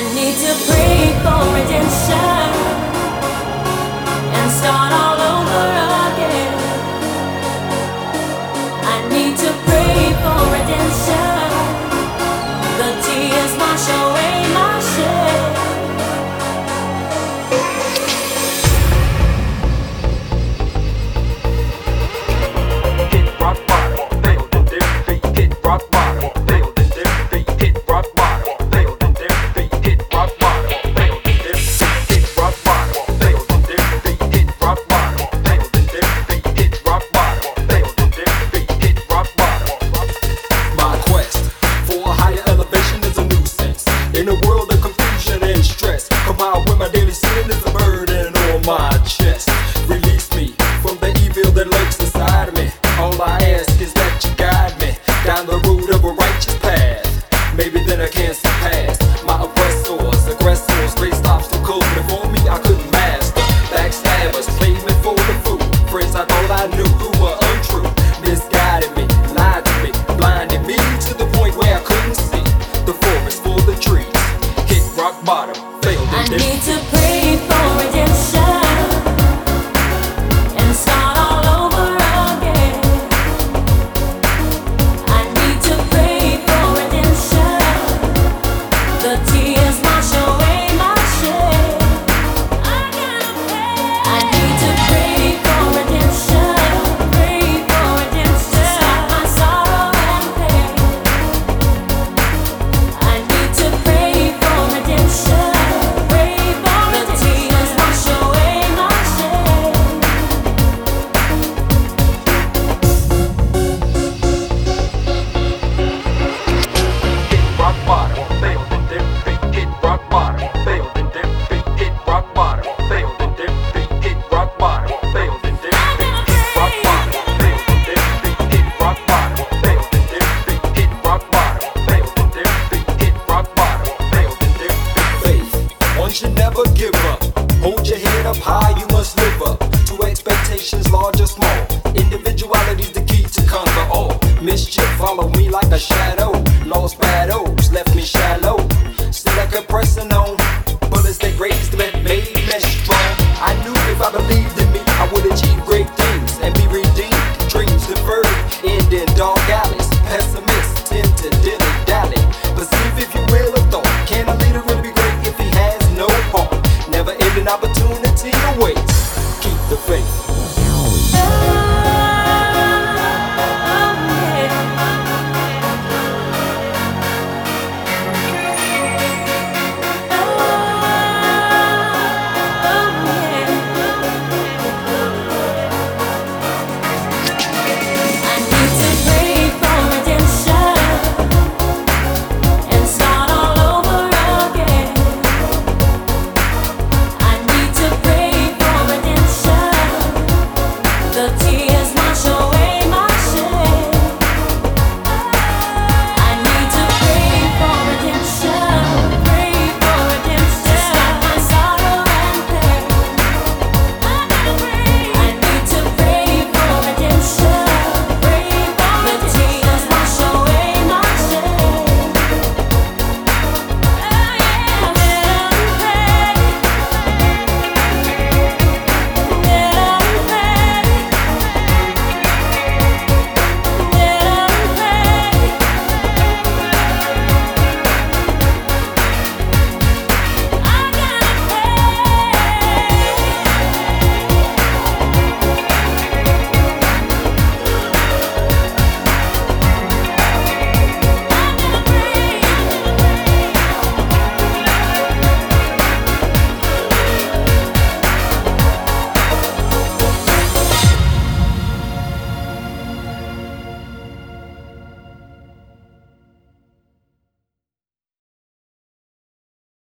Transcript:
need to pray for redemption and start all over again. I need to pray for redemption. The tears wash away my shame. Hit rock bottom, failed in defeat. Hit rock bottom, failed in defeat. Hit rock bottom, failed in defeat. Hit rock bottom, failed in defeat. Hit rock bottom, failed in defeat. Hit rock bottom, failed in defeat. Hit rock bottom, failed in defeat. Hit rock bottom. My quest for a higher elevation is a nuisance. In a world of confusion and stress, combined with my daily sin is a burden on my chest. Release me from the evil that lurks inside of me. All I ask is that you guide me down the road of a righteous path. Maybe then I can surpass my oppressors, aggressors, raised obstacles before me I couldn't master. Backstabbers played me for the fool. Friends I thought I knew who were untrue, misguided me, lied to me, blinded me to the point where I couldn't see the forest for the trees. Hit rock bottom, failed I in need defeat. to pray for redemption and start all over again. I need to pray for redemption. The tears wash away my shame. I need to pray for redemption. Pray for redemption. Stop my sorrow and pain. I need to pray for redemption. Pray for the tears wash away my shame. Hit rock bottom, failed in defeat. Hit rock bottom, failed in defeat. Hit rock bottom, failed in defeat. Hit rock bottom, failed in defeat. Hit rock bottom, failed in defeat. Hit rock bottom, failed in defeat. Hit rock bottom, failed in defeat. Hit rock bottom, failed in defeat. Faith, one should never give up. Hold your head up high, you must live up to expectations large or small. Individuality's the key to conquer all. Mischief follow me like a shadow. Lost bad